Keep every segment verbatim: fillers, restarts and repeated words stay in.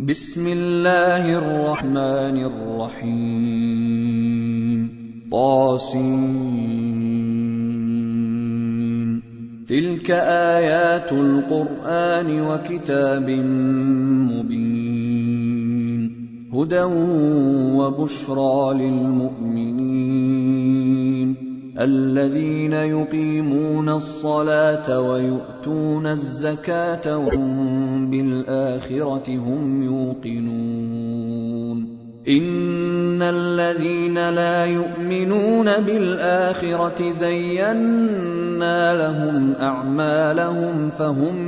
بسم الله الرحمن الرحيم طاسين تلك آيات القرآن وكتاب مبين هدى وبشرى للمؤمنين الذين يقيمون الصلاة ويؤتون الزكاة وهم بالآخرة هم يوقنون إن الذين لا يؤمنون بالآخرة زينا لهم أعمالهم فهم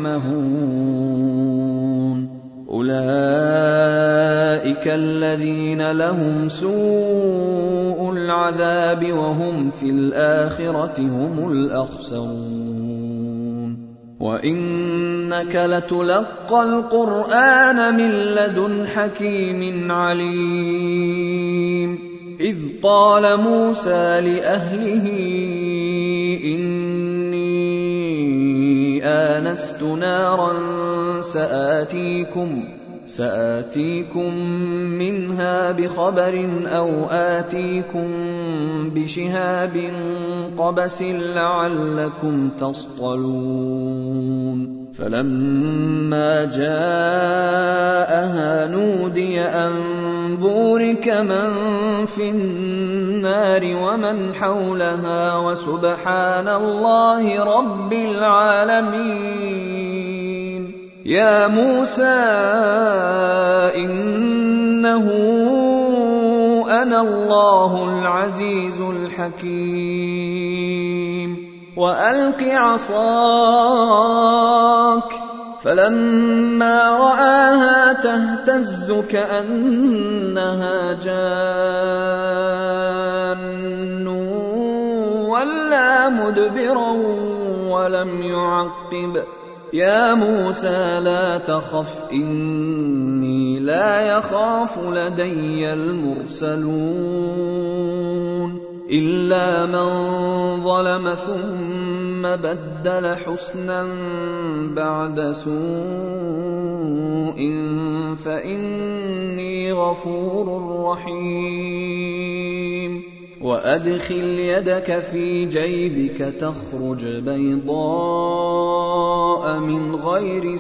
يعمهون أولئك الذين لهم سوء العذاب وهم في الآخرة هم الأخسرون وإنك لتلقى القرآن من لدن حكيم عليم إذ قال موسى لأهله إني آنست نارا سآتيكم سآتيكم منها بخبر أو آتيكم بشهاب قبس لعلكم تصطلون فلما جاءها نودي أن بورك من في النار ومن حولها وسبحان الله رب العالمين يا موسى إنه أنا الله العزيز الحكيم وألق عصاك فلما رآها تهتز كأنها جان ولا مدبرا ولم يعقب يا موسى لا تخف إني لا يخاف لدي المرسلون إلا من ظلم ثم بدل حسنا بعد سوء فإني غفور رحيم وأدخل يدك في جيبك تخرج بيضاء من غير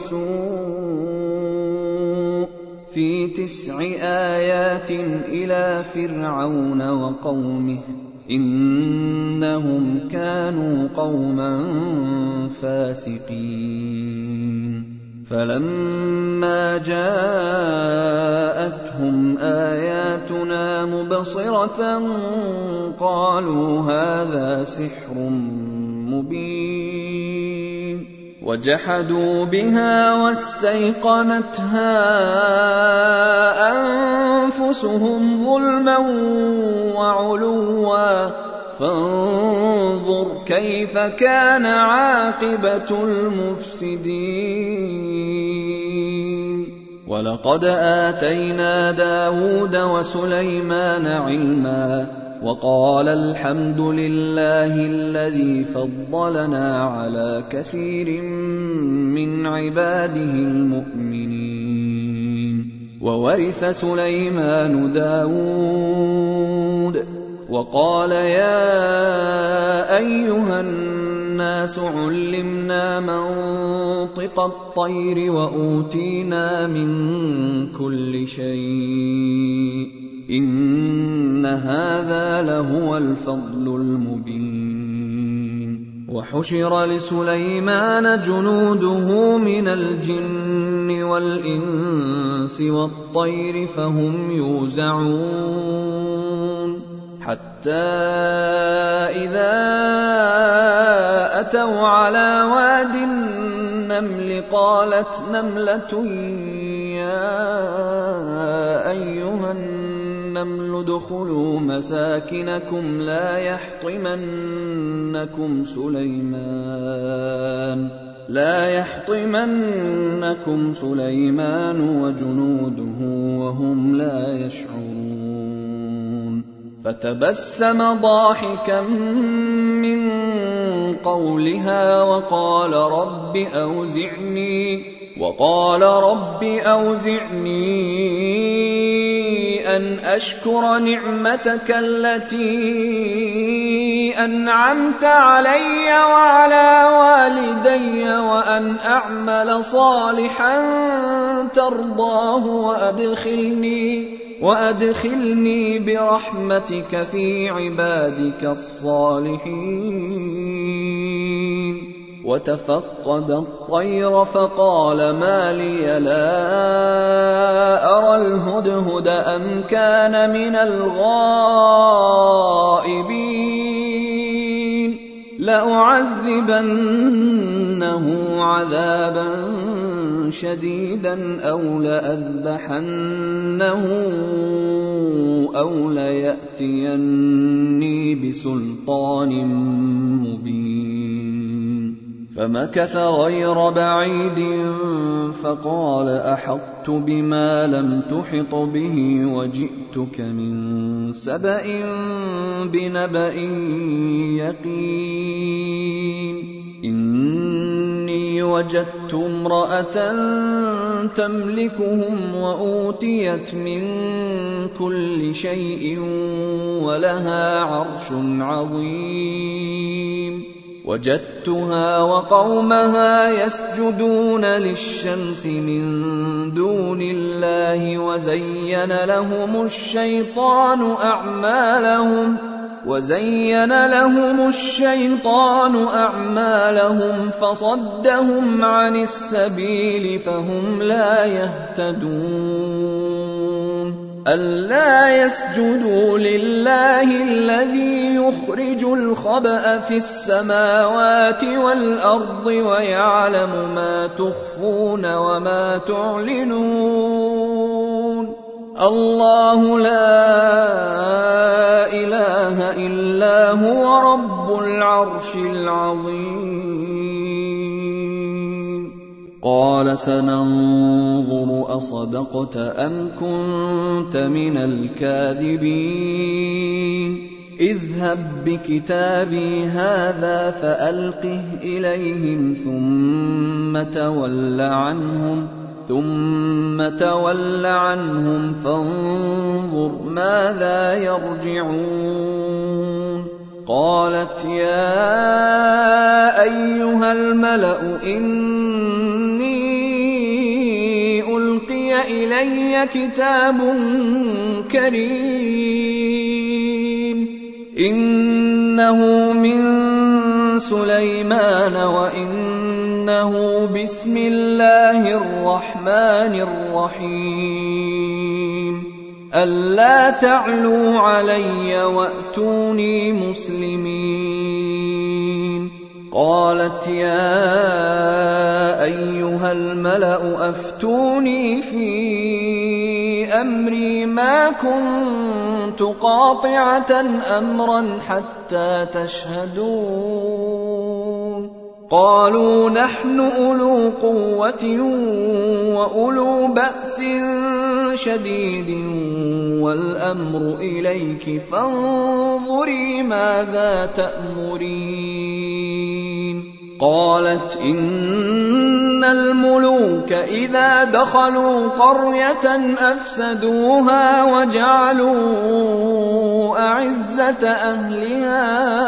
سوء في تسع آيات إلى فرعون وقومه إنهم كانوا قوما فاسقين فلما جاءتهم آياتنا مبصرة قالوا هذا سحر مبين وجحدوا بها واستيقنتها أنفسهم ظلما وعلوا فانظر كيف كان عاقبة المفسدين ولقد آتينا داود وسليمان علما وقال الحمد لله الذي فضلنا على كثير من عباده المؤمنين وورث سليمان داود وقال يا أيها الناس علمنا منطق الطير وأوتينا من كل شيء إن هذا لهو الفضل المبين وحشر لسليمان جنوده من الجن والإنس والطير فهم يوزعون حتى إذا أتوا على واد النمل قالت نملة يا أيها النمل ادخلوا مساكنكم لا يحطمنكم سليمان لا يحطمنكم سليمان وجنوده وهم لا يشعرون فتبسم ضاحكا من قولها وقال رب أوزعني وقال رب أوزعني أن أشكر نعمتك التي أنعمت علي وعلى والدي وأن أعمل صالحا ترضاه وأدخلني, وأدخلني برحمتك في عبادك الصالحين. وتفقد الطير فقال ما لي لا أرى الهدهد أم كان من الغائبين لأعذبنه عذابا شديدا أو لأذبحنه أو ليأتيني بسلطان مبين. فمكث غير بعيد فقال أحطت بما لم تحط به وجئتك من سبأ بنبأ يقين. إني وجدت امرأة تملكهم وأوتيت من كل شيء ولها عرش عظيم. وجدتها وقومها يسجدون للشمس من دون الله وزين لهم الشيطان أعمالهم وزين لهم الشيطان أعمالهم فصدهم عن السبيل فهم لا يهتدون. ألا يسجدوا لله الذي يخرج الخبأ في السماوات والأرض ويعلم ما تخفون وما تعلنون. الله لا إله إلا هو رب العرش العظيم. قال سننظر أصدقت أم كنت من الكاذبين. اذهب بكتابي هذا فألقه إليهم ثم تول عنهم ثم تول عنهم فانظر ماذا يرجعون. قالت يا أيها الملأ إني ألقي إلي كتاب كريم إنه من سليمان وإنه بسم الله الرحمن الرحيم. ألا تعلوا علي وأتوني مسلمين. قالت يا أيها الملأ أفتوني في أمري ما كنت قاطعة أمرا حتى تشهدون. قالوا نحن أولو قوة وأولو بأس شديد والأمر إليك فانظري ماذا تأمرين. قالت إن الملوك إذا دخلوا قرية أفسدوها وجعلوا أعزة أهلها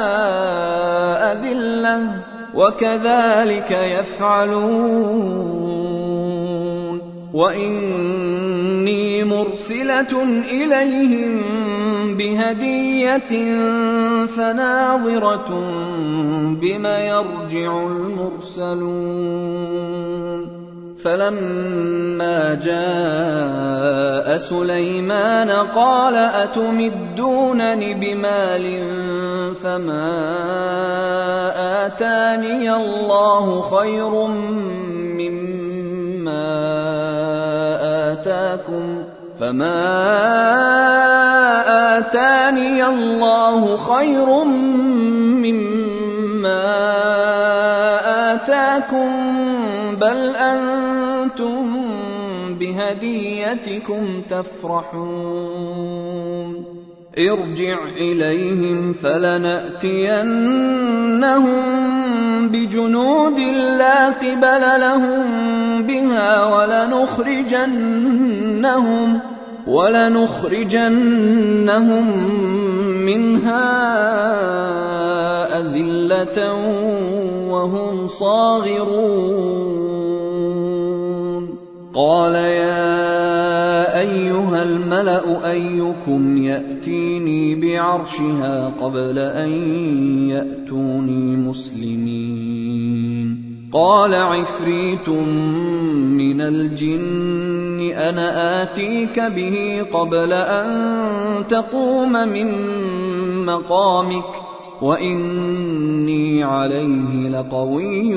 أذلة وكذلك يفعلون. وإني مرسلة إليهم بهدية فناظرة بما يرجع المرسلون. فلما جاء سليمان قال أتمدونني بمال فما آتاني الله خير مما آتاكم فما آتاني الله خير مما آتاكم بل أنتم بهديتكم تفرحون. ارجع إليهم فلنأتينهم بجنود لا قبل لهم بها ولنخرجنهم, ولنخرجنهم منها أذلة وهم صاغرون. قال يا أيها الملأ أيكم يأتيني بعرشها قبل أن يأتوني مسلمين؟ قال عفريت من الجن أنا آتيك به قبل أن تقوم من مقامك وإني عليه لقوي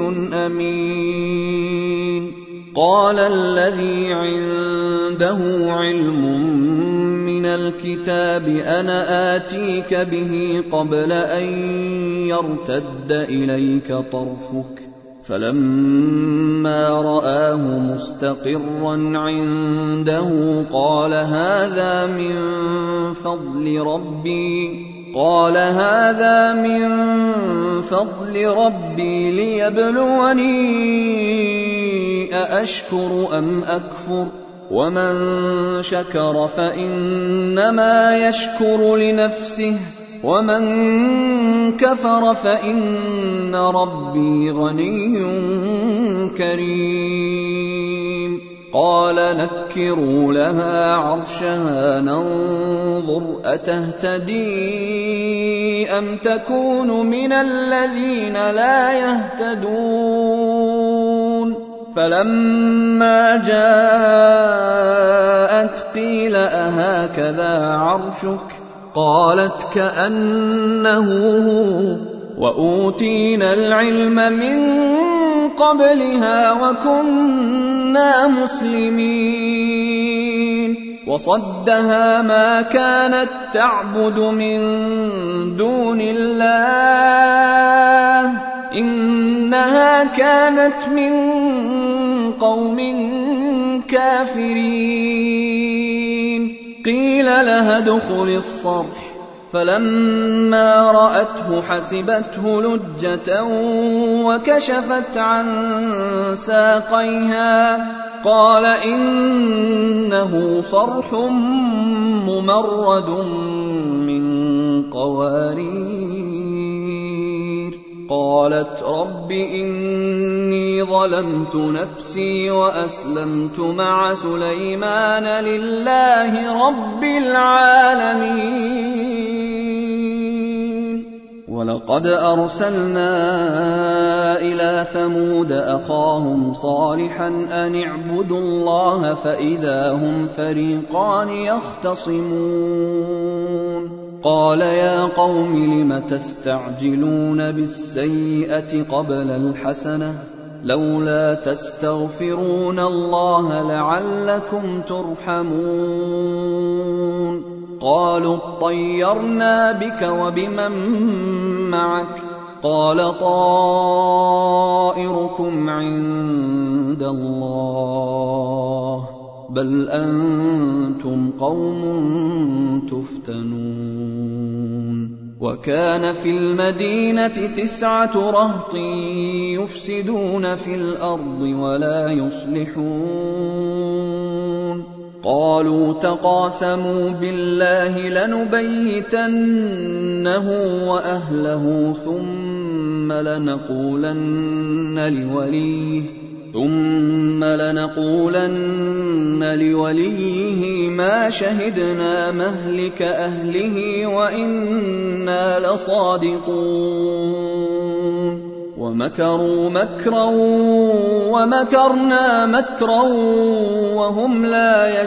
أمين. قال الذي عنده علم من الكتاب أنا آتيك به قبل أن يرتد إليك طرفك فلما رآه مستقرا عنده قال هذا من فضل ربي قال هذا من فضل ربي ليبلوني أأشكر أم أكفر ومن شكر فإنما يشكر لنفسه ومن كفر فإن ربي غني كريم. قال نكروا لها عرشها ننظر أتهتدي أم تكون من الذين لا يهتدون. فلما جاءت قيل أهكذا عرشك؟ قالت كأنه هو وأوتينا العلم من قبلها وكنا مسلمين. وصدها ما كانت تعبد من دون الله إنها كانت من قوم كافرين. قيل لها ادخل الصرح فلما رأته حسبته لجة وكشفت عن ساقيها قال إنه صرح ممرد من قوارير. قالت رب إني ظلمت نفسي وأسلمت مع سليمان لله رب العالمين. ولقد أرسلنا إلى ثمود أخاهم صالحا أن اعبدوا الله فإذا هم فريقان يختصمون. قال يا قوم لم تستعجلون بالسيئة قبل الحسنة لولا تستغفرون الله لعلكم ترحمون. قالوا اطيرنا بك وبمن معك قال طائركم عند الله بل أنتم قوم تفتنون. وكان في المدينة تسعة رهط يفسدون في الأرض ولا يصلحون. قالوا تقاسموا بالله لنبيتنه وأهله ثم لنقولن لوليه ثم لنقولن لوليه ما شهدنا مهلك أهله وإنا لصادقون. ومكروا مكرا ومكرنا مكرا وهم لا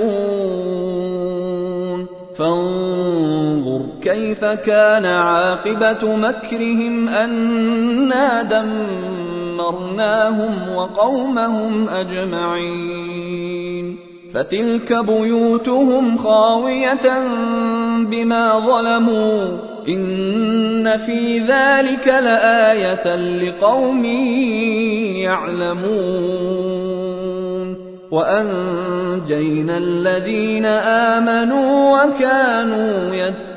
يشعرون. فانظر كيف كان عاقبة مكرهم أنا دمرناهم وقومهم أجمعين. فتلك بيوتهم خاوية بما ظلموا إن في ذلك لآية لقوم يعلمون. وأنجينا الذين آمنوا وكانوا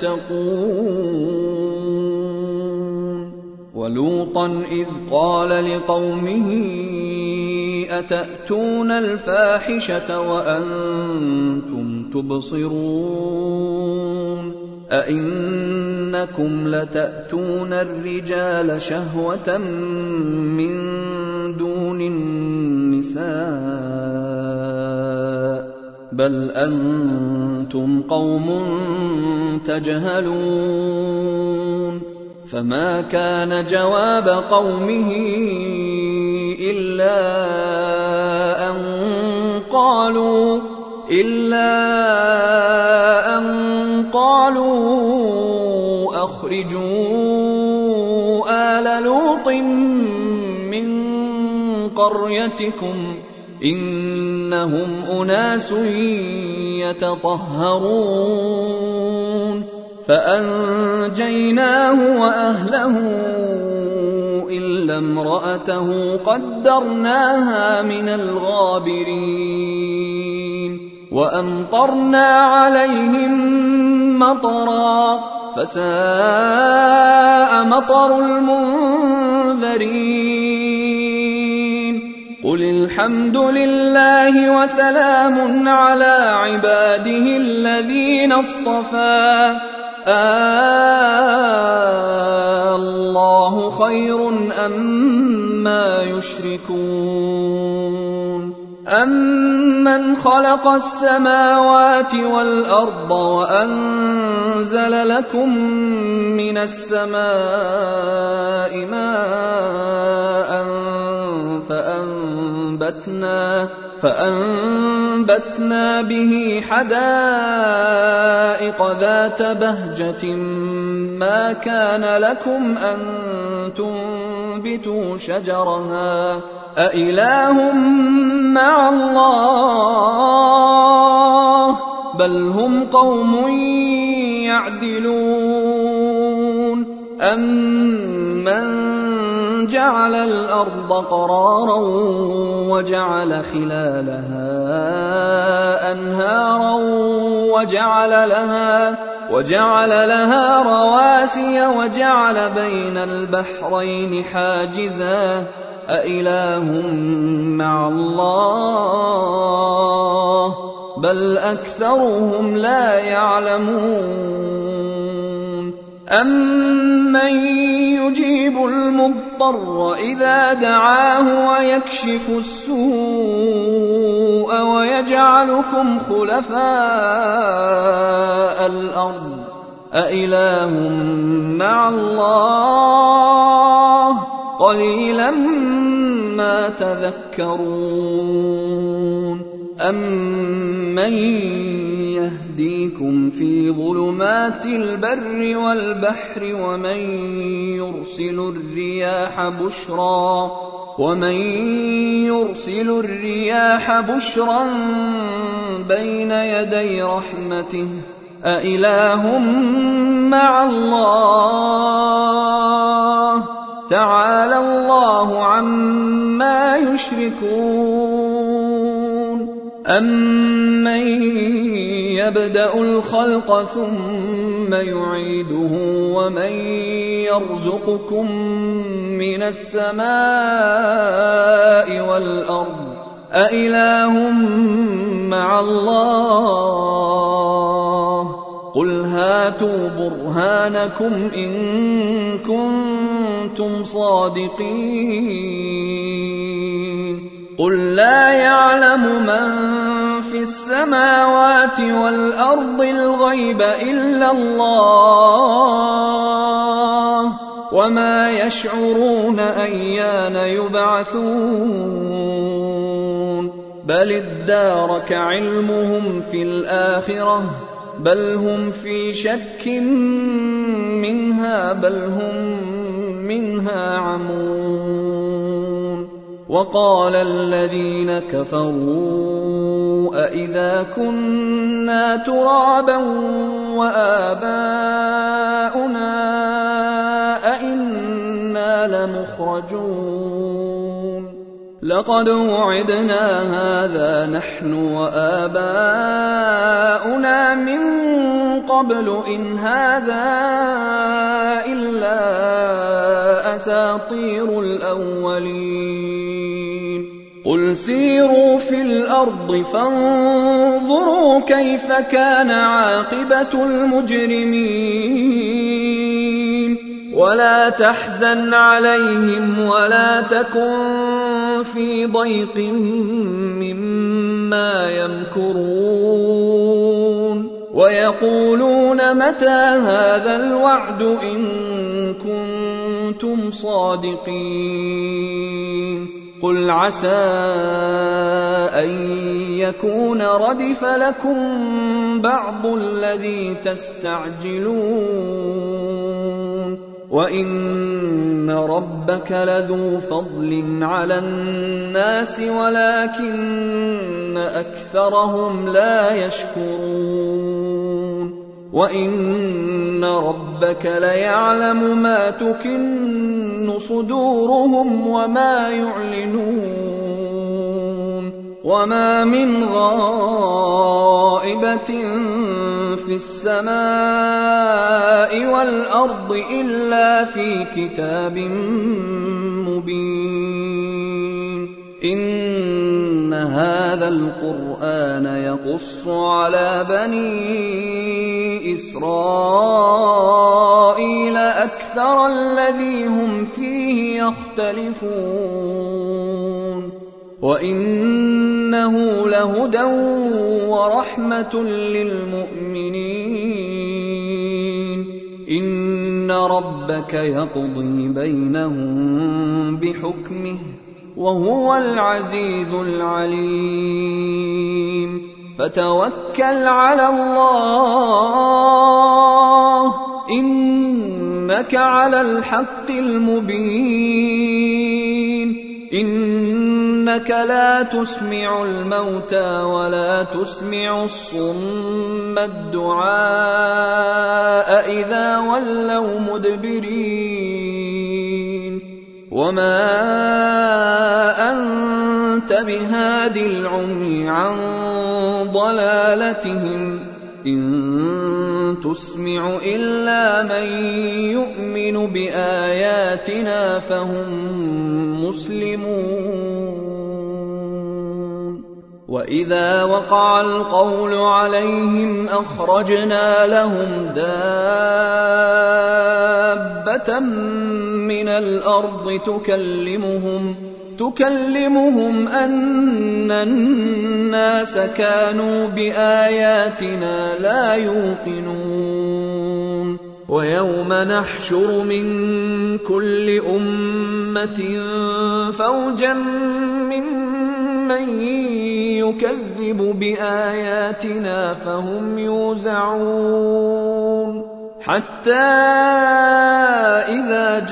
يتقون ولوطا إذ قال لقومه أتأتون الفاحشة وأنتم تبصرون أئنكم لتأتون الرجال شهوة من دون النساء بل أنتم قوم تجهلون فما كان جواب قومه إلا أن قالوا إلا أن قالوا أخرجوا آل لوط من قريتكم إنهم أناس يتطهرون فأنجيناه وأهله إلا امرأته قدرناها من الغابرين وأمطرنا عليهم مطرا فساء مطر المنذرين قل الحمد لله وسلام على عباده الذين اصطفى الله خير أما يشركون أمن خلق السماوات والأرض وأنزل لكم من السماء ماء فأنبتنا فأنبتنا به حدائق ذات بهجة ما كان لكم أن تنبتوا شجرها أإله مع الله بل هم قوم يعدلون أمن جعل الأرض قرارا وجعل خلالها أنهارا وجعل لها وجعل لها رواسي وجعل بين البحرين حاجزا أإله مع الله بل أكثرهم لا يعلمون أمن يجيب المضطر إذا دعاه ويكشف السوء ويجعلكم خلفاء الأرض أإله مع الله قليلا ما تذكرون أمن يهديكم في ظلمات البر والبحر ومن يرسل الرياح بشرا ومن يرسل الرياح بشرا بين يدي رحمته أإله مع الله تعالى الله عما يشركون أمن يبدأ الخلق ثم يعيده ومن يرزقكم من السماء والأرض أإله مع الله قل هاتوا برهانكم إن كنتم صادقين قل لا يعلم من في السماوات والأرض الغيب إلا الله وما يشعرون أيان يبعثون بل ادارك علمهم في الآخرة بل هم في شك منها بل هم منها عمون وقال الذين كفروا أإذا كنا ترابا وآباؤنا أإنا لمخرجون لقد وعدنا هذا نحن وآباؤنا من قبل إن هذا إلا أساطير الأولين قل سيروا في الأرض فانظروا كيف كان عاقبة المجرمين ولا تحزن عليهم ولا تكن في ضيق مما يمكرون ويقولون متى هذا الوعد إن كنتم صادقين قل عسى أن يكون ردف لكم بعض الذي تستعجلون وإن ربك لذو فضل على الناس ولكن أكثرهم لا يشكرون وإن ربك ليعلم ما تكن صدورهم وما يعلنون وما من غائبة في السماء والأرض إلا في كتاب مبين إن هذا القرآن يقص على بني إسرائيل أكثر الذي هم فيه يختلفون وإنه لهدى ورحمة للمؤمنين إن ربك يقضي بينهم بحكمه وهو العزيز العليم فتوكل على الله إنك على الحق المبين إنك لا تسمع الموتى ولا تسمع الصم الدعاء إذا ولوا مدبرين وما أنت بهاد العمي عن ضلالتهم إن تسمع إلا من يؤمن بآياتنا فهم مسلمون وإذا وقع القول عليهم أخرجنا لهم دابة من الأرض تكلمهم تكلمهم أن الناس كانوا بآياتنا لا يوقنون ويوم نحشر من كل أمة فوجا ممن يكذب بآياتنا فهم يوزعون حتى إذا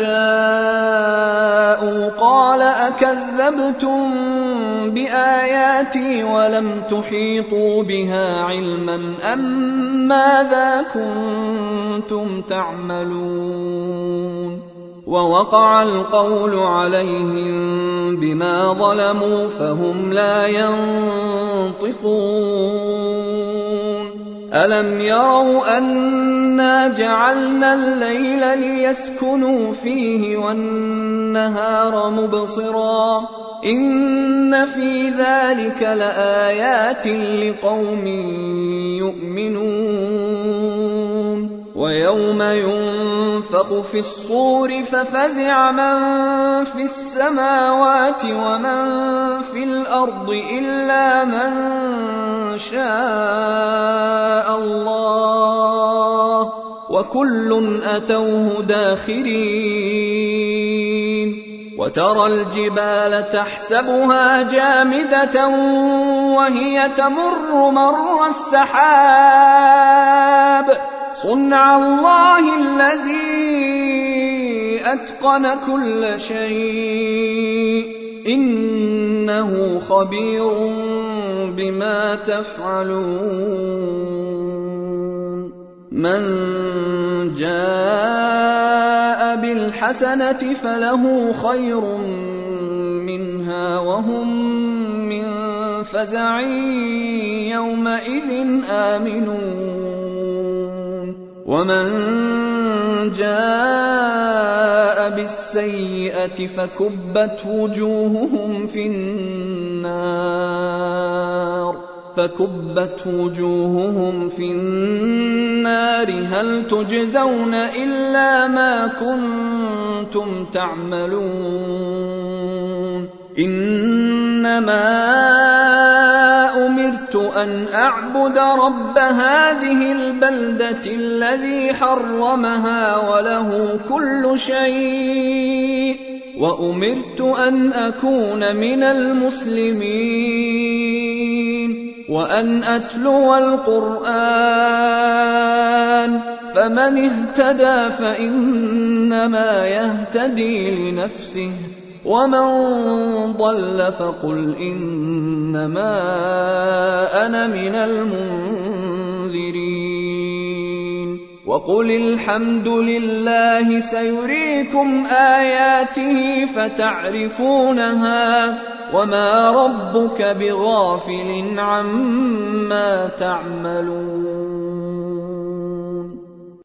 جاءوا قال أكذبتم بآياتي ولم تحيطوا بها علما أم ماذا كنتم تعملون ووقع القول عليهم بما ظلموا فهم لا ينطقون ألم يروا أنا جعلنا الليل ليسكنوا فيه والنهار مبصرا إن في ذلك لآيات لقوم يؤمنون ويوم ينفخ في الصور ففزع من في السماوات ومن في الأرض إلا من شاء الله وكل أتوه داخرين وترى الجبال تحسبها جامدة وهي تمر مر السحاب صنع الله الذي أتقن كل شيء إنه خبير بما تفعلون من جاء بالحسنة فله خير منها الدنيا وهم من فزع يومئذ آمنون ومن جاء بالسيئة فكبت وجوههم في النار فكبت وجوههم في النار هل تجزون إلا ما كنتم تعملون إنما أمرت أن أعبد رب هذه البلدة الذي حرمها وله كل شيء وأمرت أن أكون من المسلمين وأن أتلو القرآن فمن اهتدى فإنما يهتدي لنفسه ومن ضل فقل إنما أنا من المنذرين وقل الحمد لله سيريكم آياته فتعرفونها وما ربك بغافل عما تعملون